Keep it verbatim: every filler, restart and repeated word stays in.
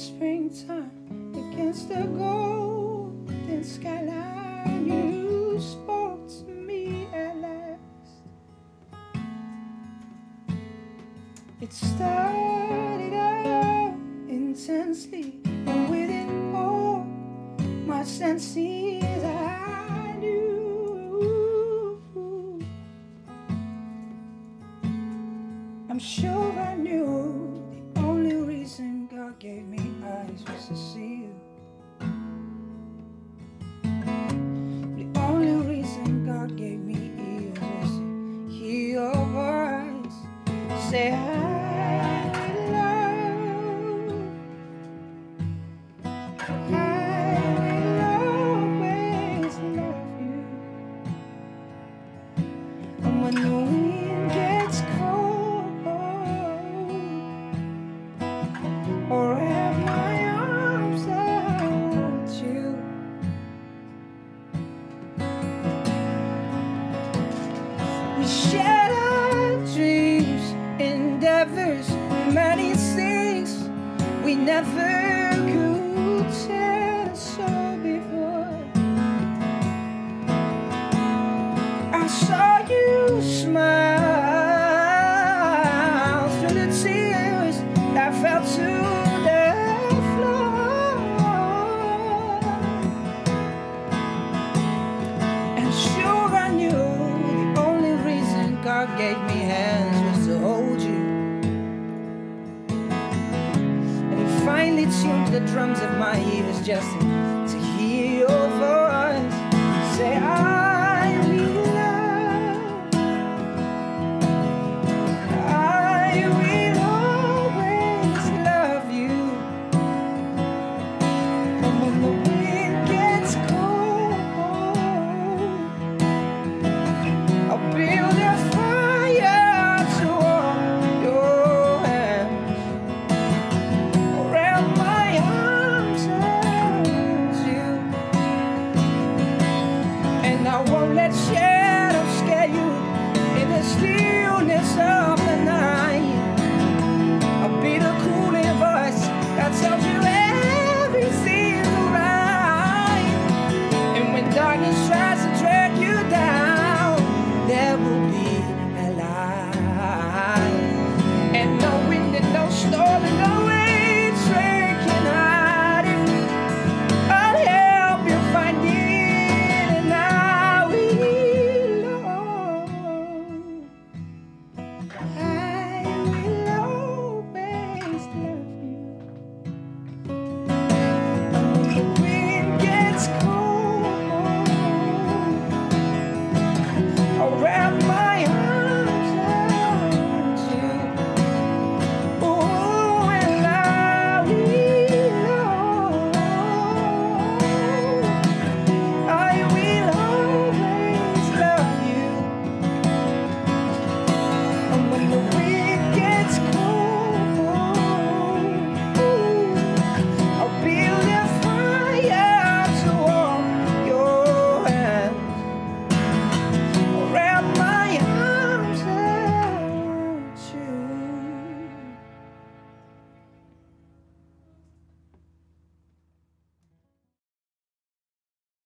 springtime against the golden skyline. You spoke to me at last. It started out intensely, and within all my senses I knew. I'm sure I knew the only reason God gave me eyes was to see you. The only reason God gave me ears was to hear your voice say I love. I will always love you. And when the wind gets cold, or have my arms around you, we shared our dreams, endeavors, many things we never could tell us all before. I saw you smile through the tears that fell to the floor, and sure I knew the only reason God gave me hands was to hold you. And He finally tuned the drums of my ears just